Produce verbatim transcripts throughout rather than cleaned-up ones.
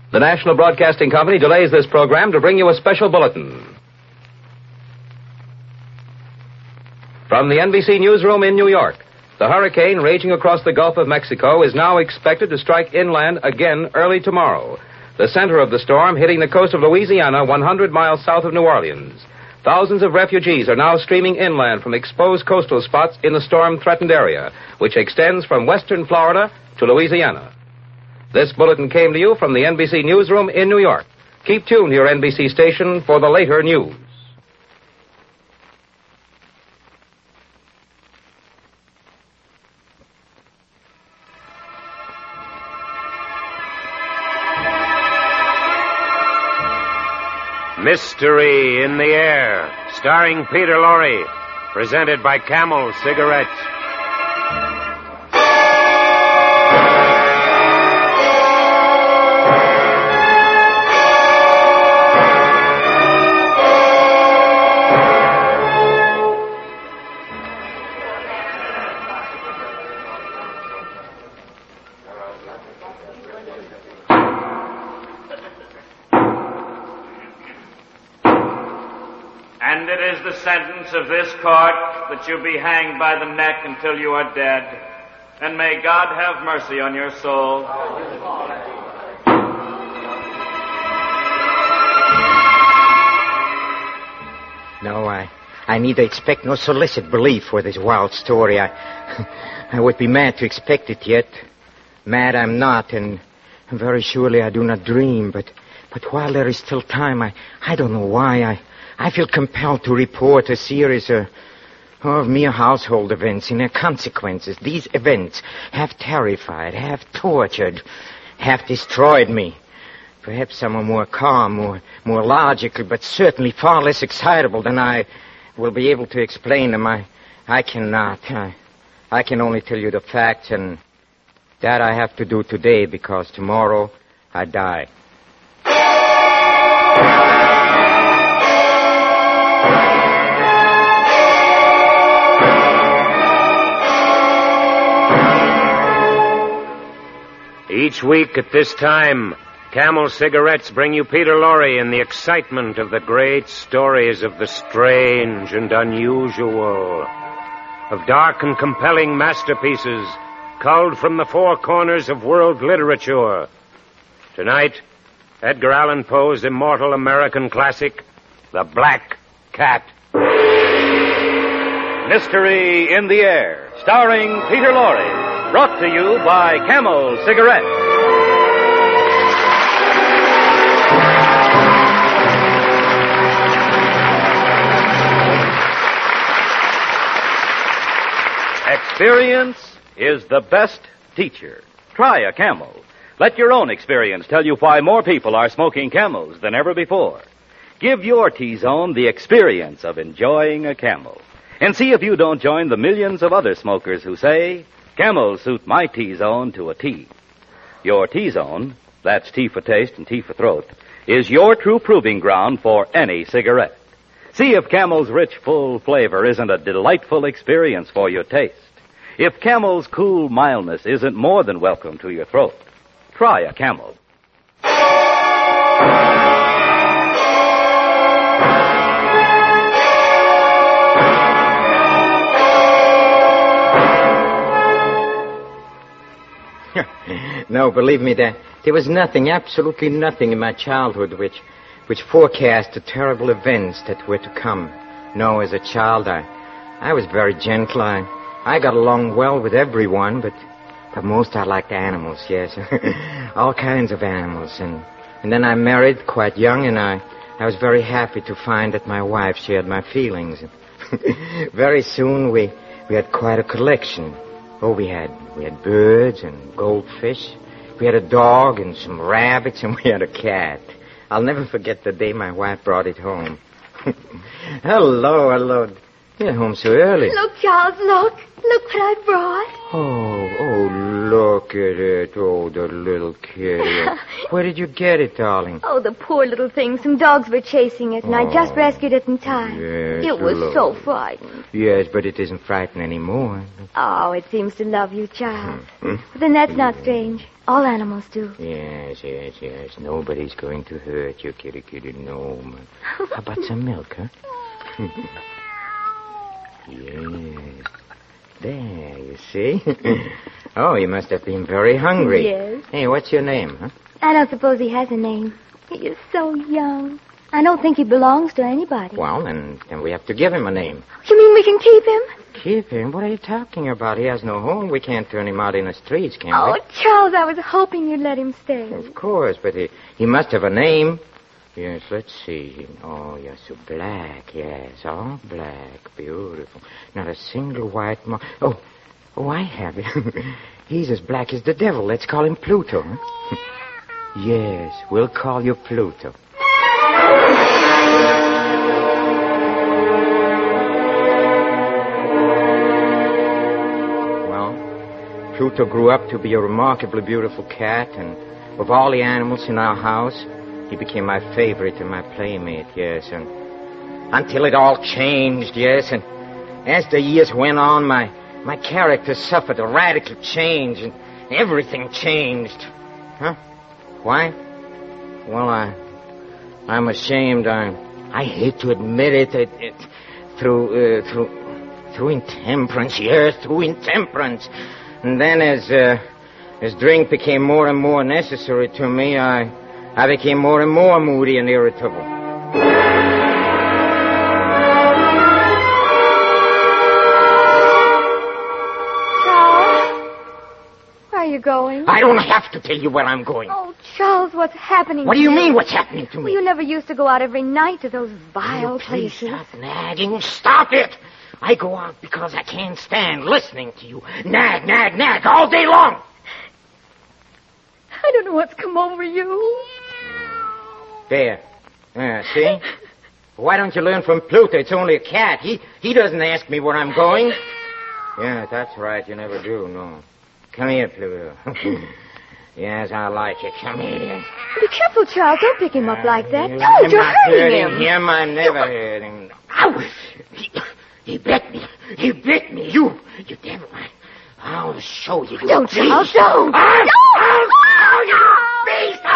The National Broadcasting Company delays this program to bring you a special bulletin. From the N B C newsroom in New York, the hurricane raging across the Gulf of Mexico is now expected to strike inland again early tomorrow. The center of the storm hitting the coast of Louisiana, one hundred miles south of New Orleans. Thousands of refugees are now streaming inland from exposed coastal spots in the storm-threatened area, which extends from western Florida to Louisiana. This bulletin came to you from the N B C newsroom in New York. Keep tuned to your N B C station for the later news. Mystery in the Air, starring Peter Lorre, presented by Camel Cigarettes. And it is the sentence of this court that you be hanged by the neck until you are dead. And may God have mercy on your soul. No, I, I neither expect nor solicit belief for this wild story. I, I would be mad to expect it yet. Mad I'm not, and very surely I do not dream. But, but while there is still time, I, I don't know why I... I feel compelled to report a series of, of mere household events and their consequences. These events have terrified, have tortured, have destroyed me. Perhaps some are more calm, more, more logical, but certainly far less excitable than I will be able to explain them. I, I cannot. I, I can only tell you the facts, and that I have to do today because tomorrow I die. Each week at this time, Camel Cigarettes bring you Peter Lorre in the excitement of the great stories of the strange and unusual, of dark and compelling masterpieces culled from the four corners of world literature. Tonight, Edgar Allan Poe's immortal American classic, The Black Cat. Mystery in the Air, starring Peter Lorre. Brought to you by Camel Cigarettes. Experience is the best teacher. Try a Camel. Let your own experience tell you why more people are smoking Camels than ever before. Give your T-Zone the experience of enjoying a Camel. And see if you don't join the millions of other smokers who say, Camels suit my T-Zone to a T. Your T-Zone, that's T for taste and T for throat, is your true proving ground for any cigarette. See if Camel's rich, full flavor isn't a delightful experience for your taste. If Camel's cool mildness isn't more than welcome to your throat. Try a Camel. No, believe me, there, there was nothing, absolutely nothing in my childhood which, which forecast the terrible events that were to come. No, as a child, I, I was very gentle. I, I got along well with everyone, but, but most I liked animals, yes. All kinds of animals. And, and then I married quite young, and I, I was very happy to find that my wife shared my feelings. Very soon we, we had quite a collection. Oh, we had we had birds and goldfish. We had a dog and some rabbits, and we had a cat. I'll never forget the day my wife brought it home. Hello, hello. You're home so early. Look, Charles, look. Look what I brought. Oh, oh, look at it. Oh, the little kitty. Where did you get it, darling? Oh, the poor little thing. Some dogs were chasing it, and oh. I just rescued it in time. Yes, it was look. so frightened. Yes, but it isn't frightened anymore. Oh, it seems to love you, Charles. Hmm. But then that's not strange. All animals do. Yes, yes, yes. Nobody's going to hurt you, kitty, kitty. No. How about some milk, huh? Yes. There, you see? Oh, you must have been very hungry. Yes. Hey, what's your name, huh? I don't suppose he has a name. He is so young. I don't think he belongs to anybody. Well, then, then we have to give him a name. You mean we can keep him? Keep him? What are you talking about? He has no home. We can't turn him out in the streets, can Oh, we? Charles, I was hoping you'd let him stay. Of course, but he, he must have a name. Yes, let's see. Oh, you're so black, yes. All black. Beautiful. Not a single white mark. Oh, oh, I have it. He's as black as the devil. Let's call him Pluto. Huh? Yes, we'll call you Pluto. Well, Pluto grew up to be a remarkably beautiful cat, and of all the animals in our house, he became my favorite and my playmate, yes, and until it all changed, yes, and as the years went on, my, my character suffered a radical change, and everything changed. Huh? Why? Well, I, I'm ashamed. I, I hate to admit it. It, it through, uh, through, through intemperance, yes, through intemperance. And then as, uh, as drink became more and more necessary to me, I, I became more and more moody and irritable. Charles, where are you going? I don't have to tell you where I'm going. Oh, Charles, what's happening What to do you mean, what's happening to me? Well, you never used to go out every night to those vile Oh, please places. stop nagging. Stop it. I go out because I can't stand listening to you. Nag, nag, nag all day long. I don't know what's come over you. There. Uh, see? Why don't you learn from Pluto? It's only a cat. He he doesn't ask me where I'm going. Yeah, that's right. You never do, no. Come here, Pluto. Yes, I like it. Come here. Be careful, Charles. Don't pick him up like that. You- Don't. I'm You're not hurting him. him. I never hurt him. Ow! He, he bit me. He bit me. You, you devil. I, I'll show you. you Don't, beast. Charles, don't. I'll, Don't. I'll show you, beast.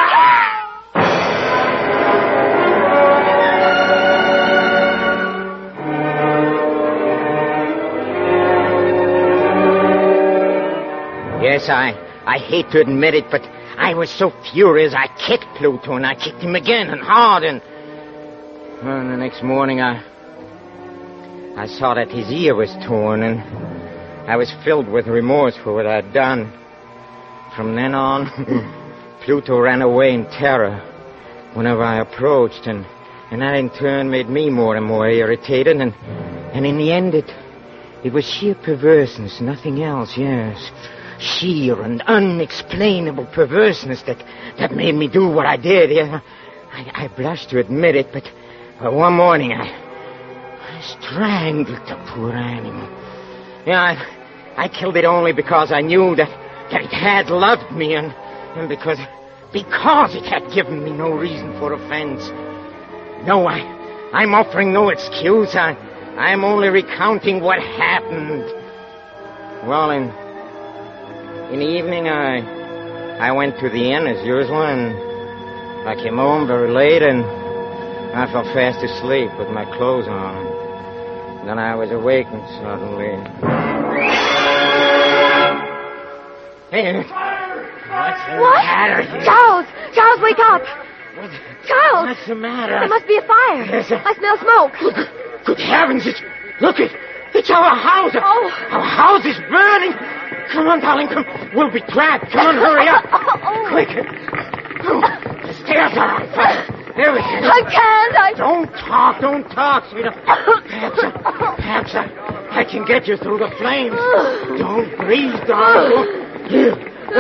Yes, I, I hate to admit it, but I was so furious I kicked Pluto, and I kicked him again and hard, and... Well, the next morning I... I saw that his ear was torn, and I was filled with remorse for what I'd done. From then on, Pluto ran away in terror whenever I approached, and, and that in turn made me more and more irritated, and, and in the end it, it was sheer perverseness, nothing else, yes. Sheer and unexplainable perverseness that, that made me do what I did. Yeah, I, I blush to admit it, but uh, one morning I, I strangled the poor animal. Yeah, I, I killed it only because I knew that, that it had loved me, and, and because because it had given me no reason for offense. No, I, I'm offering no excuse. I, I'm only recounting what happened. Well, in... In the evening, I I went to the inn as usual, and I came home very late, and I fell fast asleep with my clothes on. Then I was awakened suddenly. Hey, what's the What? matter here? Charles! Charles, wake up! What, Charles! what's the matter? There must be a fire. Yes, I- I smell smoke. Good, good heavens! It's, look, it, it's our house! Oh. Our house is burning! Come on, darling, come. We'll be trapped. Come on, hurry up. Oh. Quick. The stairs are on fire. There we go. I can't. I... Don't talk, don't talk, sweetheart. Perhaps, I, perhaps I, I can get you through the flames. Don't breathe, darling. Here.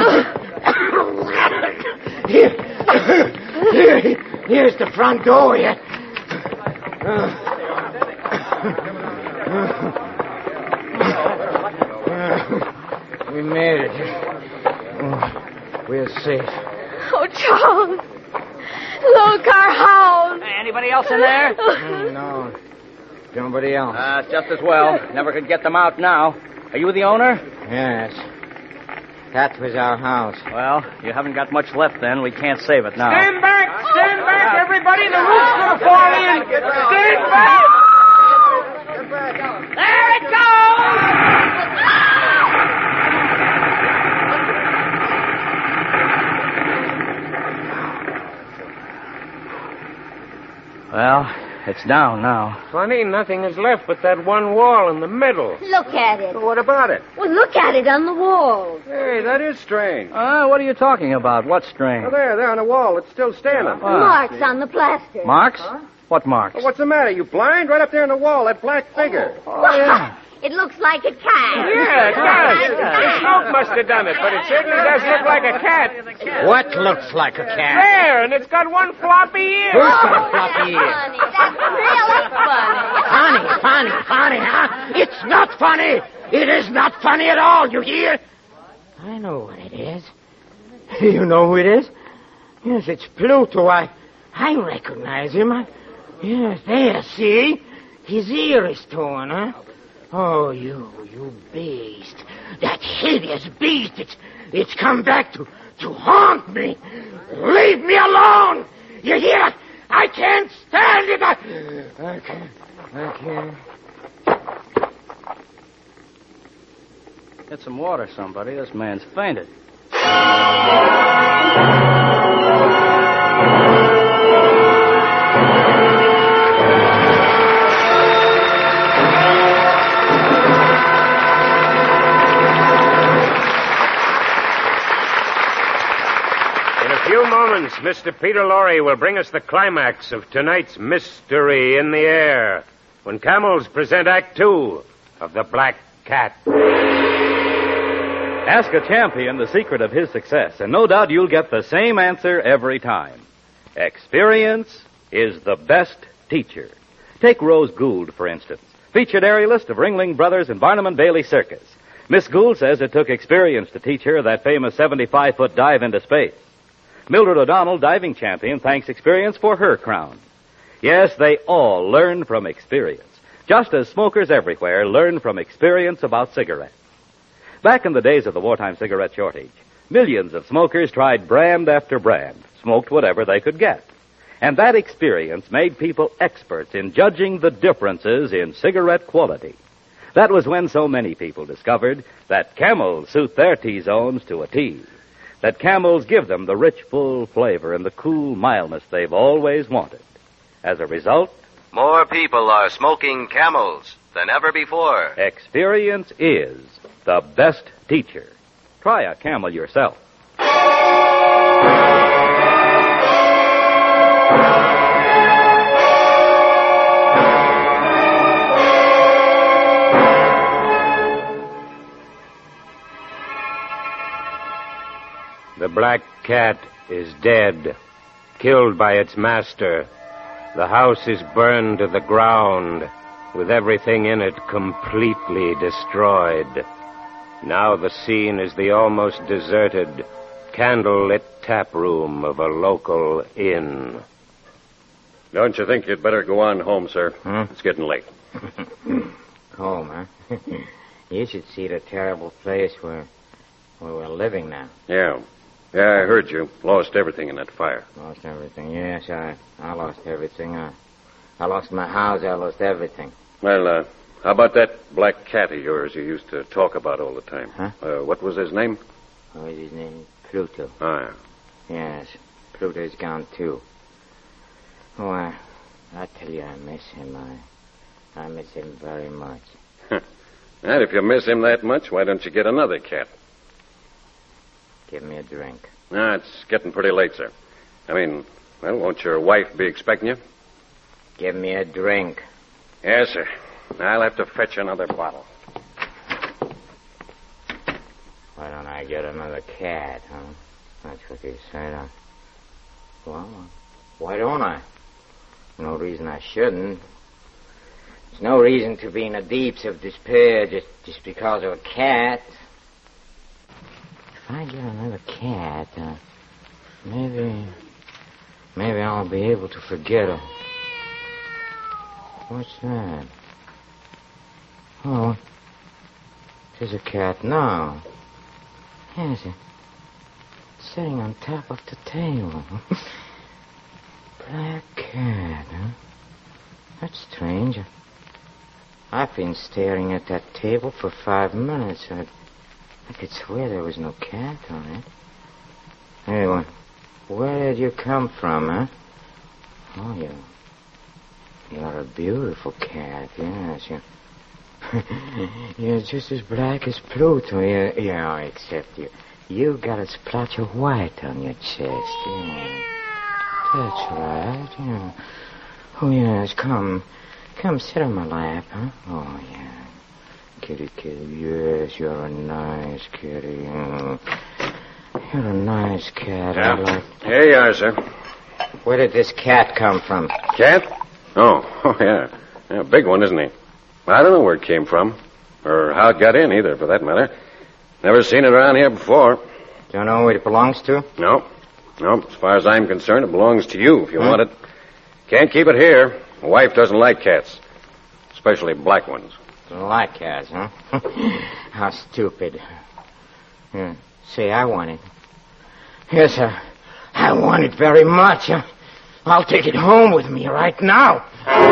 Here. Here. Here's the front door. Here. We made it. We're safe. Oh, Charles. Look, our house. Anybody else in there? Mm, no. Nobody else. Uh, just as well. Never could get them out now. Are you the owner? Yes. That was our house. Well, you haven't got much left then. We can't save it now. Stand back! Stand back, everybody! The roof's going to fall in! Stand back! There it goes! Well, it's down now. Funny, nothing is left but that one wall in the middle. Look at it. What about it? Well, look at it on the wall. Hey, that is strange. Uh, what are you talking about? What's strange? Oh, there, there on the wall. It's still standing. Marks on the plaster. Marks? What marks? Well, what's the matter? You blind? Right up there on the wall, that black figure. Oh, yeah. It looks like a cat. Yeah, it does. The smoke must have done it, but it certainly does look like a cat. What looks like a cat? There, and it's got one floppy ear. Who's got a floppy ear? Funny. That's really funny. Funny, funny, funny, huh? It's not funny. It is not funny at all, you hear? I know what it is. You know who it is? Yes, it's Pluto. I I recognize him. I, yes, there, see? His ear is torn, huh? Oh, you, you beast. That hideous beast. It's, it's come back to, to haunt me. Leave me alone. You hear? I can't stand it. I, I can't. I can't. Get some water, somebody. This man's fainted. In a few moments, Mister Peter Lorre will bring us the climax of tonight's Mystery in the Air, when Camels present Act Two of The Black Cat. Ask a champion the secret of his success, and no doubt you'll get the same answer every time. Experience is the best teacher. Take Rose Gould, for instance, featured aerialist of Ringling Brothers and Barnum and Bailey Circus. Miss Gould says it took experience to teach her that famous seventy-five foot dive into space. Mildred O'Donnell, diving champion, thanks experience for her crown. Yes, they all learn from experience, just as smokers everywhere learn from experience about cigarettes. Back in the days of the wartime cigarette shortage, millions of smokers tried brand after brand, smoked whatever they could get. And that experience made people experts in judging the differences in cigarette quality. That was when so many people discovered that Camels suit their T-zones to a T. That Camels give them the rich, full flavor and the cool mildness they've always wanted. As a result, more people are smoking Camels than ever before. Experience is the best teacher. Try a Camel yourself. The black cat is dead, killed by its master. The house is burned to the ground, with everything in it completely destroyed. Now the scene is the almost deserted, candle-lit tap room of a local inn. Don't you think you'd better go on home, sir? Huh? It's getting late. Home, huh? You should see the terrible place where, where we're living now. Yeah. Yeah, I heard you. Lost everything in that fire. Lost everything. Yes, I, I lost everything. I, I lost my house. I lost everything. Well, uh, how about that black cat of yours you used to talk about all the time? Huh? Uh, what was his name? What was his name? Pluto. Ah, Yes, Pluto's gone too. Oh, I, I tell you, I miss him. I, I miss him very much. and if you miss him that much, why don't you get another cat? Give me a drink. Ah, it's getting pretty late, sir. I mean, well, won't your wife be expecting you? Give me a drink. Yes, sir. I'll have to fetch another bottle. Why don't I get another cat, huh? That's what you said. I... Well, why don't I? No reason I shouldn't. There's no reason to be in the deeps of despair just, just because of a cat. If I get another cat, uh, maybe, maybe I'll be able to forget her. What's that? Oh, there's a cat now. Yes, it's sitting on top of the table. Black cat, huh? That's strange. I've been staring at that table for five minutes. I, I could swear there was no cat on it. Anyway, where did you come from, huh? Oh, you... You're a beautiful cat, yes. You're, you're just as black as Pluto. Yeah, yeah, except you. You got a splotch of white on your chest. Yeah. That's right, yeah. Oh, yes, come. Come sit on my lap, huh? Oh, yeah. Kitty, kitty, yes, you're a nice kitty. Oh, you're a nice cat. Yeah. I like... Here you are, sir. Where did this cat come from? Cat? Oh, oh, yeah. Yeah, big one, isn't he? I don't know where it came from. Or how it got in, either, for that matter. Never seen it around here before. Don't know what it belongs to? No. No, as far as I'm concerned, it belongs to you if you Hmm? want it. Can't keep it here. My wife doesn't like cats. Especially black ones. Don't like cats, huh? How stupid. Yeah. Say, I want it. Yes, sir. I want it very much. Uh, I'll take it home with me right now.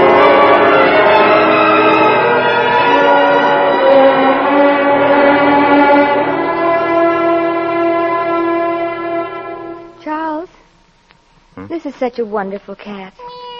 Charles, Hmm? this is such a wonderful cat.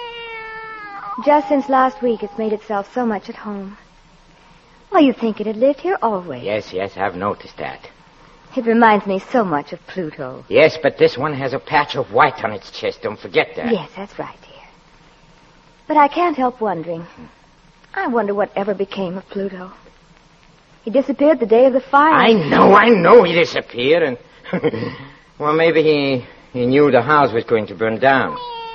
Just since last week, it's made itself so much at home. Well, you'd think it had lived here always. Yes, yes, I've noticed that. It reminds me so much of Pluto. Yes, but this one has a patch of white on its chest. Don't forget that. Yes, that's right, dear. But I can't help wondering. I wonder what ever became of Pluto. He disappeared the day of the fire. I know, I know he disappeared, and... well, maybe he, he knew the house was going to burn down.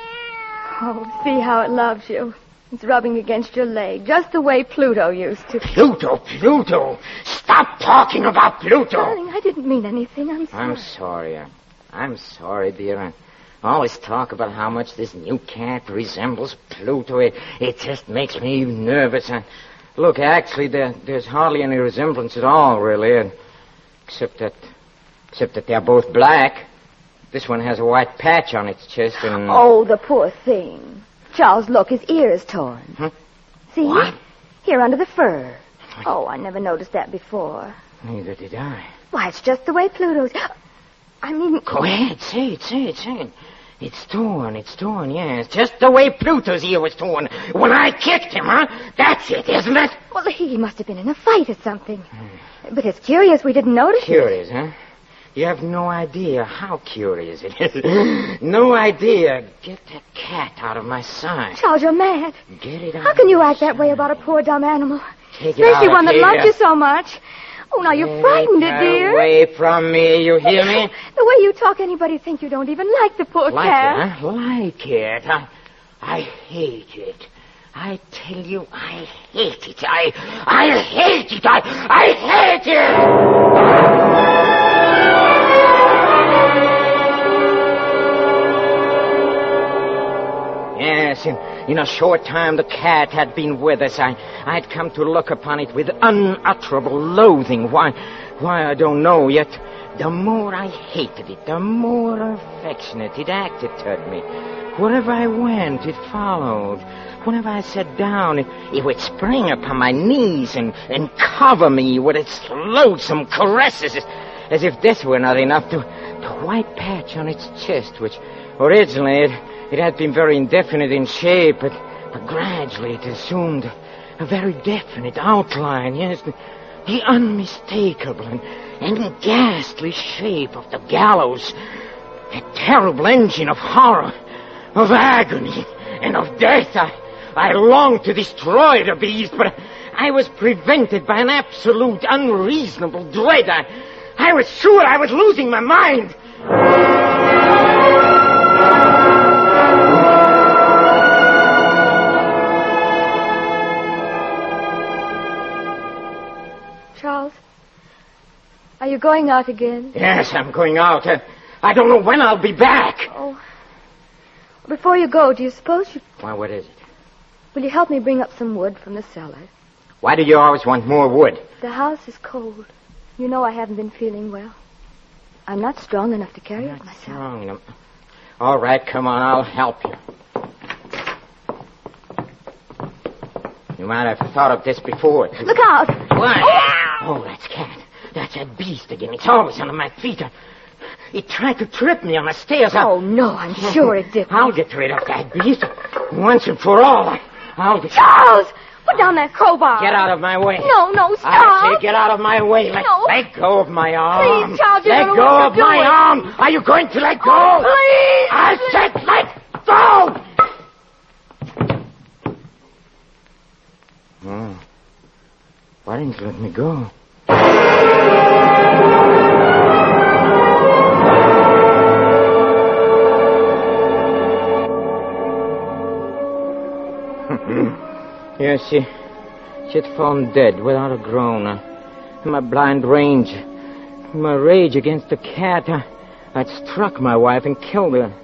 Oh, see how it loves you. It's rubbing against your leg, just the way Pluto used to. Pluto, Pluto! Stop talking about Pluto! Darling, I didn't mean anything. I'm sorry. I'm sorry. I- I'm sorry, dear. I always talk about how much this new cat resembles Pluto. It, it just makes me nervous. I, look, actually, there, there's hardly any resemblance at all, really. And, except that, except that they're both black. This one has a white patch on its chest and... Oh, the poor thing. Charles, look, his ear is torn. Huh? See? What? Here under the fur. Oh, I never noticed that before. Neither did I. Why, it's just the way Pluto's... I mean... Go ahead, say it, say it, say it. It's torn, it's torn, yes. Just the way Pluto's ear was torn when I kicked him, huh? That's it, isn't it? Well, he must have been in a fight or something. But it's curious we didn't notice it. Curious, huh? You have no idea how curious it is. No idea. Get that cat out of my sight. Charles, you're mad. Get it out. How can you of act that way about a poor dumb animal? Take it Especially out one of that loves here. you so much. Oh, now you frightened it, dear. Away from me, you hear me? The way you talk, anybody'd think you don't even like the poor Like cat. it, huh? Like it. I, I hate it. I tell you, I hate it. I, I hate it. I, I hate it. Yes, in, in a short time the cat had been with us. I, I had come to look upon it with unutterable loathing. Why, why I don't know yet. The more I hated it, the more affectionate it acted toward me. Wherever I went, it followed. Whenever I sat down, it, it would spring upon my knees and, and cover me with its loathsome caresses, as, as if this were not enough to the white patch on its chest, which originally it, it had been very indefinite in shape, but, but gradually it assumed a very definite outline, yes, the, the unmistakable and, and ghastly shape of the gallows, a terrible engine of horror, of agony, and of death. I, I longed to destroy the beast, but I was prevented by an absolute unreasonable dread. I, I was sure I was losing my mind. Charles, are you going out again? Yes, I'm going out. Uh, I don't know when I'll be back. Oh. Before you go, do you suppose you... Why, what is it? Will you help me bring up some wood from the cellar? Why do you always want more wood? The house is cold. You know I haven't been feeling well. I'm not strong enough to carry Not it myself. Strong enough. All right, come on, I'll help you. You might have thought of this before. Look out! What? Oh, oh that's Cat. That's that beast again. It's always under my feet. It tried to trip me on the stairs. Oh, no, I'm sure it did. I'll get rid of that beast once and for all. I'll get... Charles! Put down that crowbar. Get out of my way. No, no, stop. I say get out of my way. Let, no. let go of my arm. Please, Charles, you let don't know go what of you're my doing. arm. Are you going to let go? Oh, please. I said let go. Oh. Why didn't you let me go? Yes, she, she had fallen dead without a groan. Uh, my blind rage, my rage against the cat, uh, I'd struck my wife and killed her.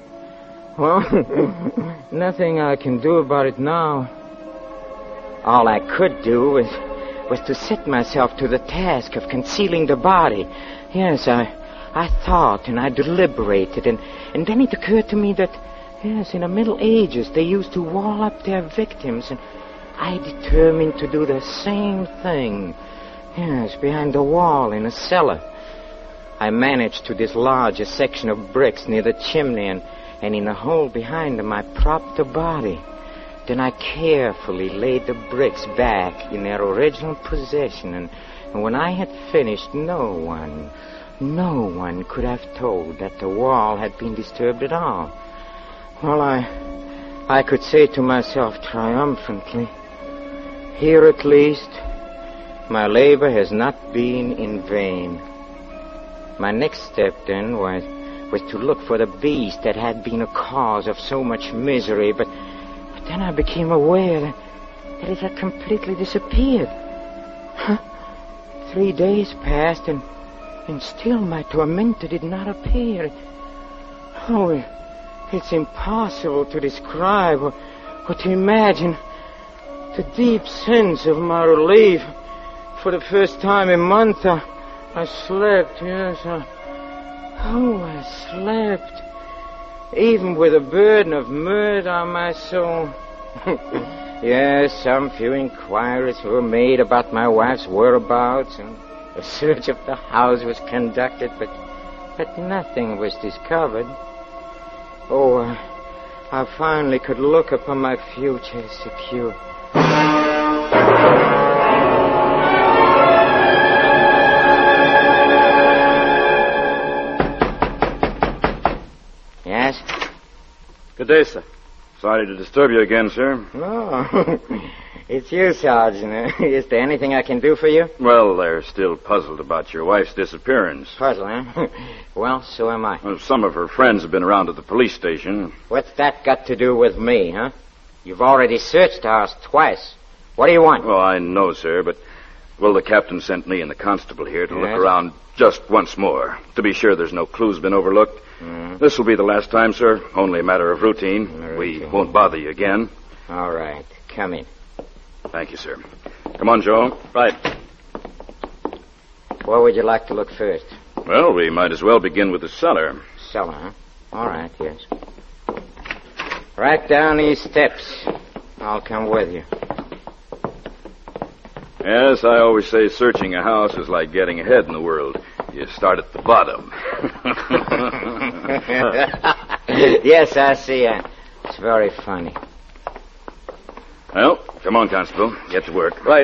Well, nothing I can do about it now. All I could do was, was to set myself to the task of concealing the body. Yes, I, I thought and I deliberated, and, and then it occurred to me that, yes, in the Middle Ages they used to wall up their victims, and I determined to do the same thing. Yes, behind the wall in a cellar. I managed to dislodge a section of bricks near the chimney, and, and in a hole behind them I propped the body. Then I carefully laid the bricks back in their original position, and, and when I had finished, no one, no one could have told that the wall had been disturbed at all. Well, I, I could say to myself triumphantly, here at least, my labor has not been in vain. My next step, then, was, was to look for the beast that had been a cause of so much misery, but, but then I became aware that, that it had completely disappeared. Huh? Three days passed, and, and still my tormentor did not appear. Oh, it's impossible to describe or, or to imagine the deep sense of my relief. For the first time in months, I, I slept, yes. I, oh, I slept. Even with a burden of murder on my soul. Yes, some few inquiries were made about my wife's whereabouts, and a search of the house was conducted, but, but nothing was discovered. Oh, uh, I finally could look upon my future secure. Yes? Good day, sir. Sorry to disturb you again, sir. Oh, it's you, Sergeant. Is there anything I can do for you? Well, they're still puzzled about your wife's disappearance. Puzzle, huh? Well, so am I. Well, some of her friends have been around at the police station. What's that got to do with me, huh? You've already searched the house twice. What do you want? Well, I know, sir, but, well, the captain sent me and the constable here to yes? look around just once more, to be sure there's no clues been overlooked. Mm. This will be the last time, sir. Only a matter of routine. routine. We won't bother you again. All right. Come in. Thank you, sir. Come on, Joe. Right. Where would you like to look first? Well, we might as well begin with the cellar. Cellar, huh? All right, yes. Right down these steps. I'll come with you. Yes, I always say searching a house is like getting ahead in the world. You start at the bottom. Yes, I see. Uh, it's very funny. Well, come on, Constable. Get to work. Right.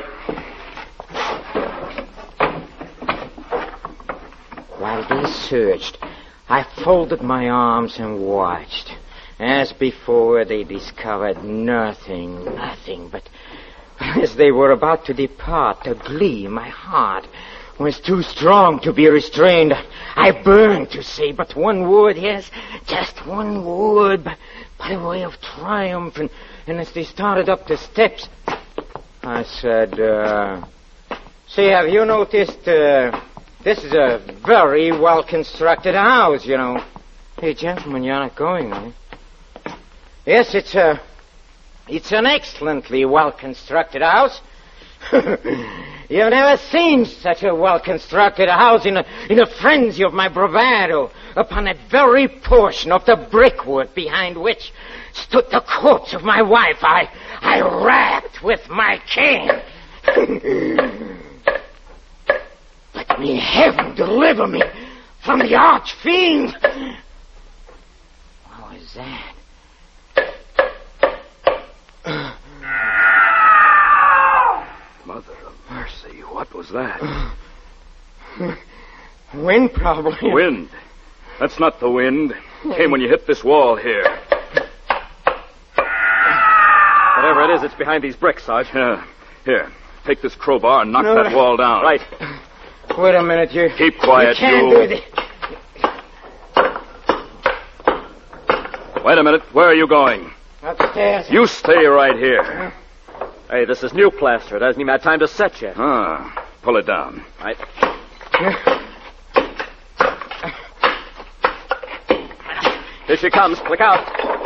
While they searched, I folded my arms and watched. As before, they discovered nothing, nothing, but as they were about to depart, the glee in my heart was too strong to be restrained. I burned to say but one word, yes, just one word, by, by way of triumph. And, and as they started up the steps, I said, uh, say, have you noticed uh, This is a very well-constructed house, you know. Hey, gentlemen, you're not going, eh? Yes, it's a... It's an excellently well-constructed house. You've never seen such a well-constructed house in a, in a frenzy of my bravado upon that very portion of the brickwork behind which stood the corpse of my wife I, I rapped with my cane. But may heaven deliver me from the arch-fiend. What was that? Mother of mercy, what was that? Wind, probably. Wind? That's not the wind. It came when you hit this wall here. Whatever it is, it's behind these bricks, Sarge. Yeah. Here, take this crowbar and knock No, that I- wall down. Right. Wait a minute, you... Keep quiet, you. can't you. do this. Wait a minute. Where are you going? Upstairs. You stay right here. Hey, this is new plaster. It hasn't even had time to set yet. Ah, pull it down. Right. Here she comes. Look out.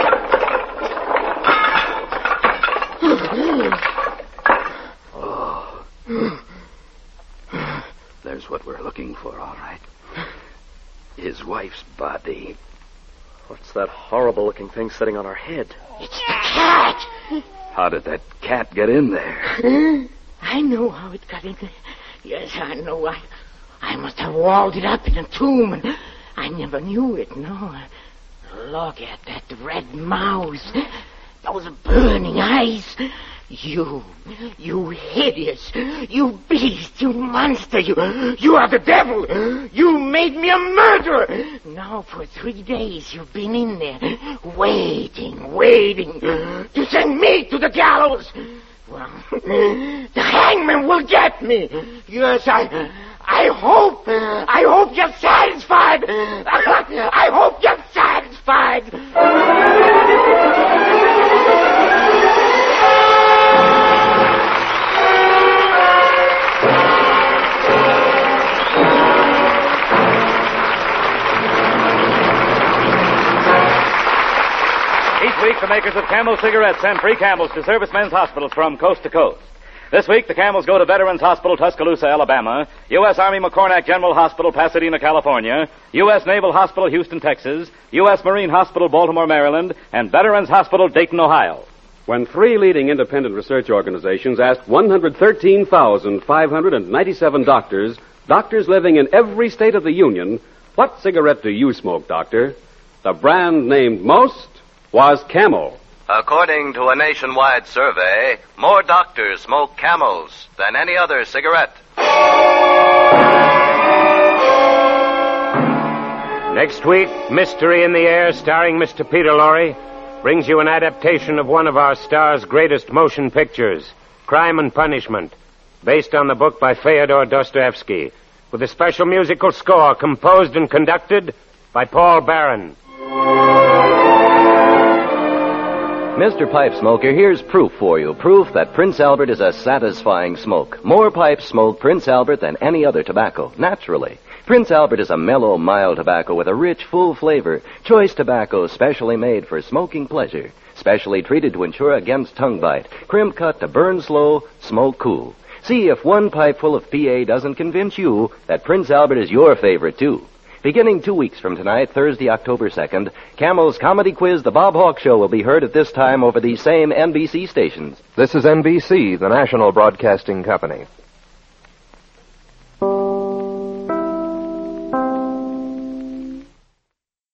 Oh. There's what we're looking for, all right. His wife's body. What's that horrible-looking thing sitting on her head? It's the cat. How did that cat get in there? I know how it got in there. Yes, I know. I, I must have walled it up in a tomb, and I never knew it, no. Look at that red mouth. Those burning eyes. You, you hideous, you beast, you monster, you, you are the devil. You made me a murderer. Now for three days you've been in there, waiting, waiting to send me to the gallows. Well, the hangman will get me. Yes, I, I hope, I hope you're satisfied. I hope you're satisfied. Each week, the makers of Camel cigarettes send free Camels to servicemen's hospitals from coast to coast. This week, the Camels go to Veterans Hospital, Tuscaloosa, Alabama, U S Army McCornack General Hospital, Pasadena, California, U S Naval Hospital, Houston, Texas, U S Marine Hospital, Baltimore, Maryland, and Veterans Hospital, Dayton, Ohio. When three leading independent research organizations asked one hundred thirteen thousand five hundred ninety-seven doctors, doctors living in every state of the Union, what cigarette do you smoke, doctor? The brand named most was Camel. According to a nationwide survey, more doctors smoke Camels than any other cigarette. Next week, Mystery in the Air, starring Mister Peter Lorre, brings you an adaptation of one of our star's greatest motion pictures, Crime and Punishment, based on the book by Fyodor Dostoevsky, with a special musical score composed and conducted by Paul Barron. Mister Pipe Smoker, here's proof for you. Proof that Prince Albert is a satisfying smoke. More pipes smoke Prince Albert than any other tobacco, naturally. Prince Albert is a mellow, mild tobacco with a rich, full flavor. Choice tobacco specially made for smoking pleasure. Specially treated to ensure against tongue bite. Crimp cut to burn slow, smoke cool. See if one pipe full of P A doesn't convince you that Prince Albert is your favorite, too. Beginning two weeks from tonight, Thursday, October second, Camel's comedy quiz, The Bob Hawk Show, will be heard at this time over these same N B C stations. This is N B C, the national broadcasting company.